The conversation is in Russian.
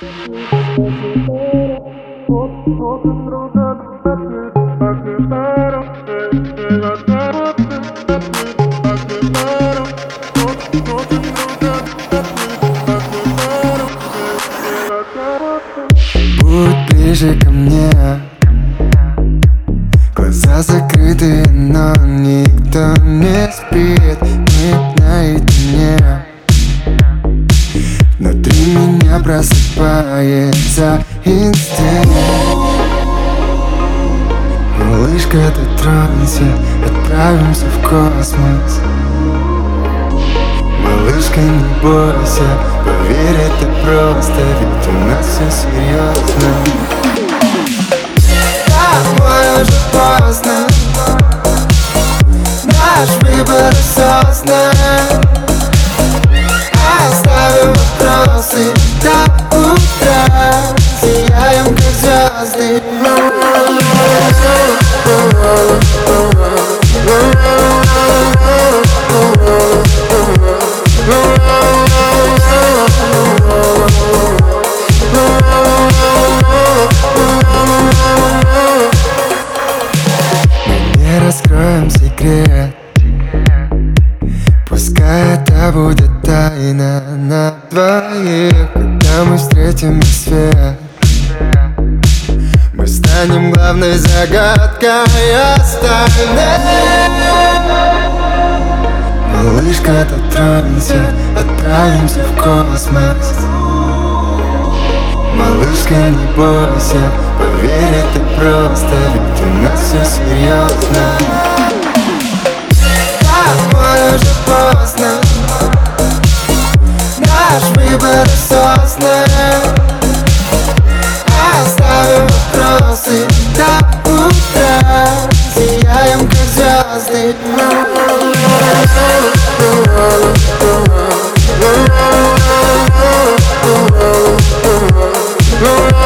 Будь ближе ко мне. Глаза закрыты, но никто не спит. Мы наедине. Внутри меня просыпается инстинкт. Малышка, ты тронься, отправимся в космос. Малышка, не бойся, поверь, это просто, ведь у нас все серьезно. Домой уже поздно, наш выбор осознан. Оставим вопросы до утра, сияем как звезды. Мы не раскроем секрет, пускай это будет тайна на двоих. Когда мы встретим рассвет, мы станем главной загадкой остальных. Малышка, ты тронься, отправимся в космос. Малышка, не бойся, поверь, это просто, ведь у нас все серьезно. Домой уже поздно, наш выбор осознан. Оставим вопросы до утра, сияем как звезды. Oh,